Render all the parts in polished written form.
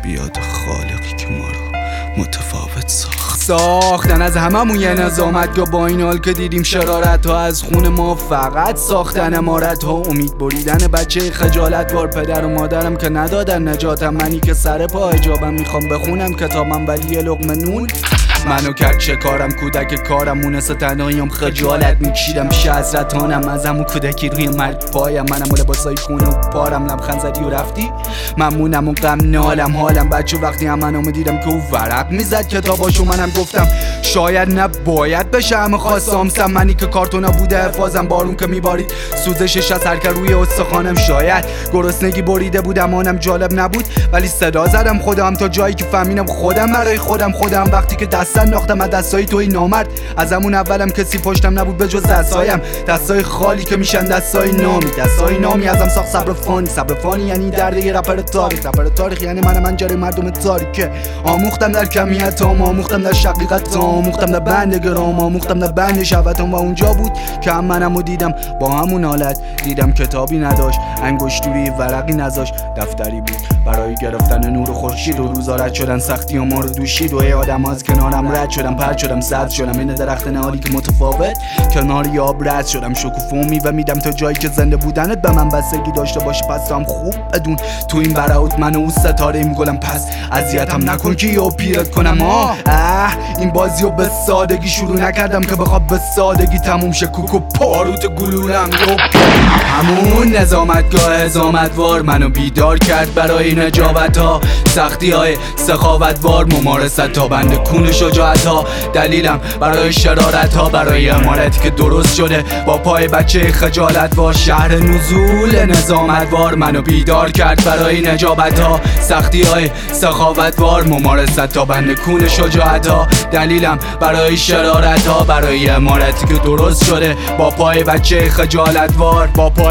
بیاد خالقی که ما رو متفاوت ساختن از هممون یه نظامتگاه با این حال که دیدیم شرارت ها از خون ما فقط ساختن امارت ها امید بریدن بچه خجالت بار پدر و مادرم که ندادن نجاتم منی که سر پا حجابم میخوام بخونم کتابم ولی یه لقمه نون منو کرد چه کارم کودک کارم مونس تنهاییم خجالت میکشیدم پیش حضرتانم از همون کودکی روی مرگ پایم منم و لباسای خونه و پارم لبخند زدی و رفتی ممنونم و غم نالم حالم بچه وقتی هم منو دیدم که او ورق میزد کتاباشو منم گفتم شاید نباید بشه همه خواستم منی که کارتونا بوده حفاظم بارون که میبارید سوزشش از هرکه روی استخوانم شاید گرسنگی بریده بودم آنم جالب نبود ولی صدا زدم خودم تا جایی که فهمیدم خودم برای خودم وقتی که دست انداختم از دستای توی نامرد از همون اولم کسی پشتم نبود به جز دستایم دستای خالی که میشن دستای نامی ازم ساخت صبر فانی یعنی درد یه رپر تاریخ یعنی من جلوی مردم تاریکه آموختم در کمیتام آموختم در شقیقتام آموختم در بند گرام آموختم در بند شهوتام و اونجا بود که هم منمو دیدم با همون حالت دیدم کتابی نداشت انگشتوری ورقی نذاشت دفتری بود برای گرفتن نور خورشید و روزا رد شدن سختی و ما رو دوشید و آدم از کنارم رد شدم پرد شدم سبز شدم این درخت نهالی که متفاوت کناری آب رد شدم شکوفومی و میدم تا جایی که زنده بودنت به من بستگی داشته باشه پس هم خوب بدون تو این برات من و ستاره میگلم پس اذیتم نکن که یا پیرت کنم این بازیو به سادگی شروع نکردم که بخواد به سادگی تموم شه کوکو پاروت گلولم همون نظامتگاه هزامتوار منو بیدار کرد برای نجابت ها سختی های سخاوتوار ممارست تا بند کون شجاعت ها دلیلم برای شرارت ها برای امارتی که درست شده با پای بچه خجالتوار شهر نزول نظامتوار منو بیدار کرد برای نجابت ها سختی های سخاوتوار ممارست تا بند کون شجاعت ها دلیلم برای شرارت ها برای امارتی که درست شده با پای بچه خجالتوار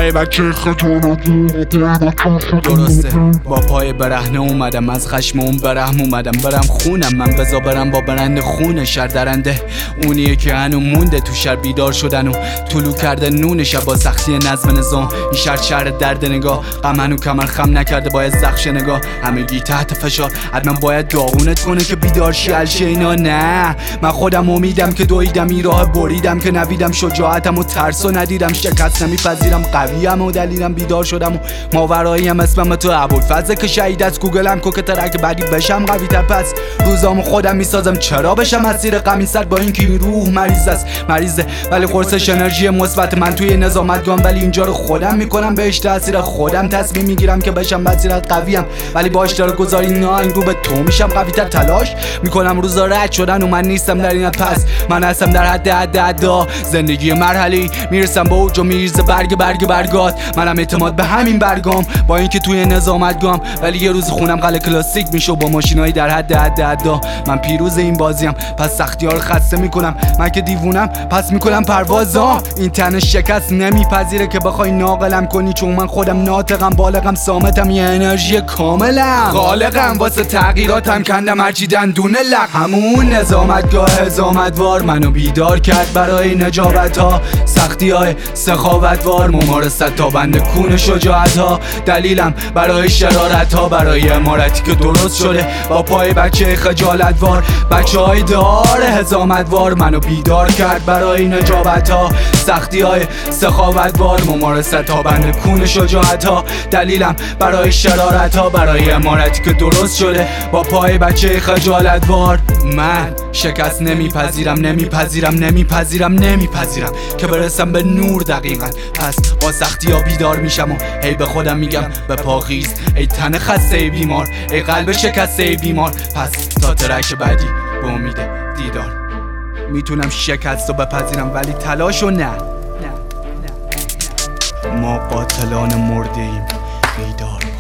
درسته با پای برهنه اومدم از خشم اون برهم اومدم برم خونم من بزا برم با برند خون شر درنده اونیه که هنو مونده تو شر بیدار شدن و طلوع کرده نون شب با سختی نظم نظام این شهر درد نگاه غم هنو کمر خم نکرده باید زخش نگاه همگی تحت فشار حتما باید داغونت کنه که بیدار شی الشینا نه من خودم امیدم که دویدم این راه بریدم که نویدم شجاعتم و ترسو ندیدم شکست نمیپذیرم قویم و دلیلم بیدار شدم و ماوراییم اسمم تو ابوالفضل که شهید از گوگلم که ترک بعدی بشم قوی تر پس روزامو خودم میسازم چرا بشم اسیر غمی سر با اینکه این روح مریضه ولی قرصش انرژی مثبت من توی نظامتگاهم ولی اینجا رو خودم میکنم بهش تاثیر خودم تصمیم میگیرم که بشم وزیرت قویم ولی با اشتراک گذاری ناین رو به تو میشم قوی تر تلاش میکنم روزا رد شدن و من نیستم در این پس من هستم در حد زندگی مرحله میرسم به اوج و میریزه برگات منم اعتماد به همین برگام با اینکه توی نظامتگاهم ولی یه روز خونم قله کلاسیک میشه با ماشینای در حد من پیروز این بازیم پس سختی‌ها رو خسته میکنم من که دیوونم پس میکنم پروازا این تن شکست نمیپذیره که بخوای ناقلم کنی چون من خودم ناطقم بالغم صامتم یه انرژی کاملم خالقم واسه تغییراتم کندم هرچی دندونه لق همون نظامتگاه هزامتوار منو بیدار کرد برای نجابت ها سختی های سخاوتوار ممارست تا بند کون شجاعت ها دلیلم برای شرارت ها برای امارتی که درست شده با پای بچه خجالتوار بچه های دار هزامتوار منو بیدار کرد برای نجابت ها سختی های سخاوتوار ممارست تا بند کون شجاعت ها دلیلم برای شرارت ها برای امارتی که درست شده با پای بچه خجالتوار من شکست نمیپذیرم که برسم به نور دقیقا پس با سختی ها بیدار میشم و هی به خودم میگم به پاخیز ای تن خسته بیمار ای قلب شکسته بیمار پس تا ترک بعدی به امید دیدار میتونم شکست رو بپذیرم ولی تلاشو نه ما قاتلان مرده ایم بیدار